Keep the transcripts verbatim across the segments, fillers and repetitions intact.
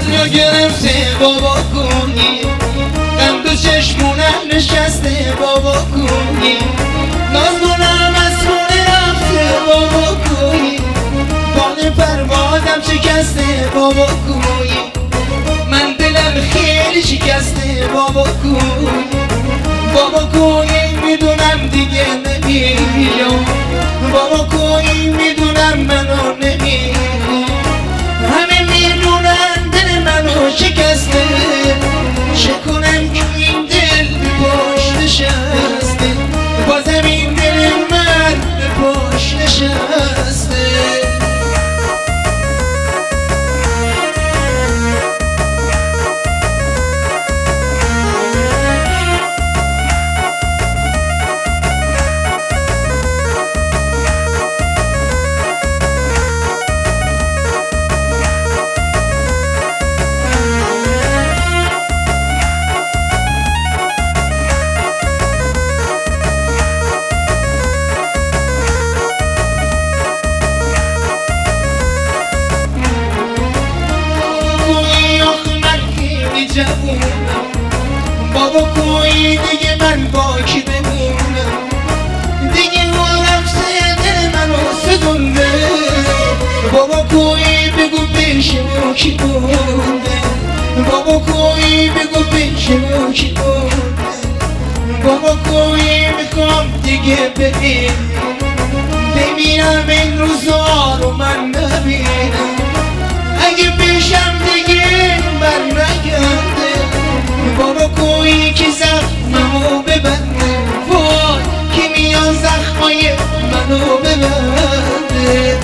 دنیا گرفته بابا کنی، غم تو چشمونم نشسته بابا کنی، نازگلم از خونه رفته بابا کنی، بال پروازم شکسته بابا کنی، من دلم خیلی شکسته بابا کنی، بابا کنی میدونم دیگه نمیام، بابا کنی میدونم منو نمیام، همه میدونن دل منو شکسته، چه کنم که این دل به پاش نشسته، بازم این دل من به پاش نشسته. بابا کوی دیگه من با کی بمونم، دیگه عالم دل منو سدونده، بابا کوی بگو پیشمو کی بونده، بابا کوی بگو پیشمو کی بونده، بابا کوی میخوام دیگه ببینم، ببینم این روزا رو من نبینم، اگه پیشم دیگه بر نگرده، بابا کوی که زخممو ببنده، وای که میان زخمای منو ببنده.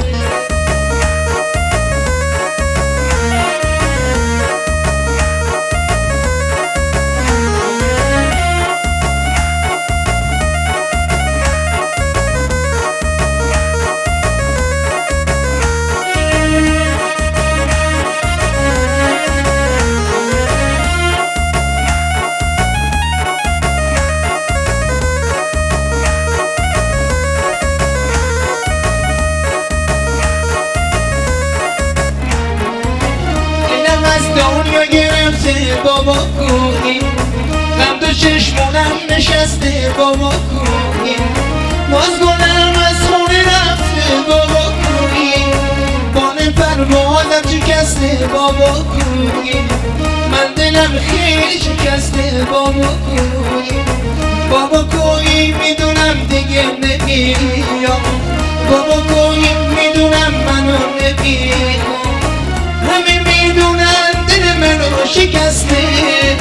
دنیا گرفته بابا کنی، غم تو چشمونم نشسته بابا کنی، نازگلم از خونه رفته بابا کنی، بال پروازم شکسته بابا کنی، من دلم خیلی شکسته بابا کنی، بابا کنی میدونم دیگه نمیام، بابا کنی میدونم منو نمیام، همه میدونن دل منو شکسته،